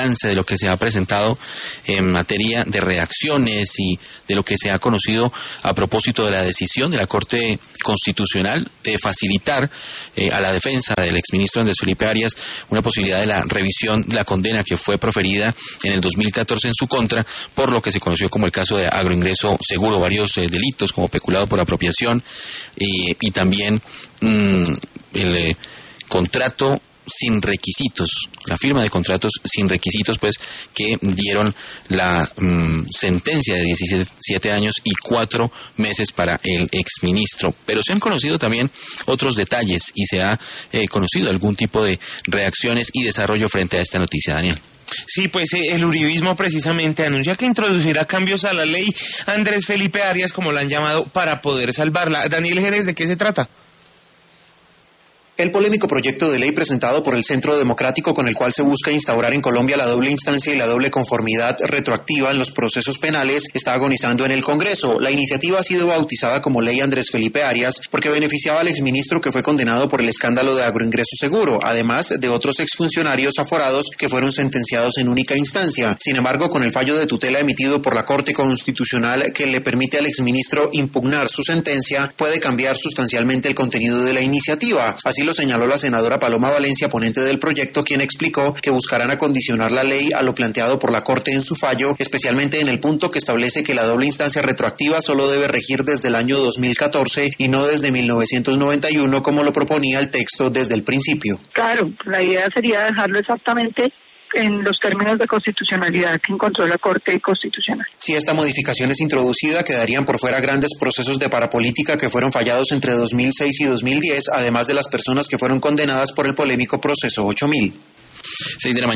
balance de lo que se ha presentado en materia de reacciones y de lo que se ha conocido a propósito de la decisión de la Corte Constitucional de facilitar a la defensa del exministro Andrés Felipe Arias una posibilidad de la revisión de la condena que fue proferida en el 2014 en su contra por lo que se conoció como el caso de agroingreso seguro, varios delitos como peculado por apropiación y también el contrato sin requisitos, la firma de contratos sin requisitos, pues, que dieron la sentencia de 17 años y 4 meses para el exministro. Pero se han conocido también otros detalles y se ha conocido algún tipo de reacciones y desarrollo frente a esta noticia, Daniel. Sí, pues el uribismo precisamente anuncia que introducirá cambios a la ley Andrés Felipe Arias, como la han llamado, para poder salvarla. Daniel Jerez, ¿de qué se trata? El polémico proyecto de ley presentado por el Centro Democrático con el cual se busca instaurar en Colombia la doble instancia y la doble conformidad retroactiva en los procesos penales está agonizando en el Congreso. La iniciativa ha sido bautizada como Ley Andrés Felipe Arias porque beneficiaba al exministro que fue condenado por el escándalo de agroingreso seguro, además de otros exfuncionarios aforados que fueron sentenciados en única instancia. Sin embargo, con el fallo de tutela emitido por la Corte Constitucional que le permite al exministro impugnar su sentencia, puede cambiar sustancialmente el contenido de la iniciativa. Así lo señaló la senadora Paloma Valencia, ponente del proyecto, quien explicó que buscarán acondicionar la ley a lo planteado por la Corte en su fallo, especialmente en el punto que establece que la doble instancia retroactiva solo debe regir desde el año 2014 y no desde 1991, como lo proponía el texto desde el principio. Claro, la idea sería dejarlo exactamente en los términos de constitucionalidad que encontró la Corte Constitucional. Si esta modificación es introducida, quedarían por fuera grandes procesos de parapolítica que fueron fallados entre 2006 y 2010, además de las personas que fueron condenadas por el polémico proceso 8000. 6 de la mañana.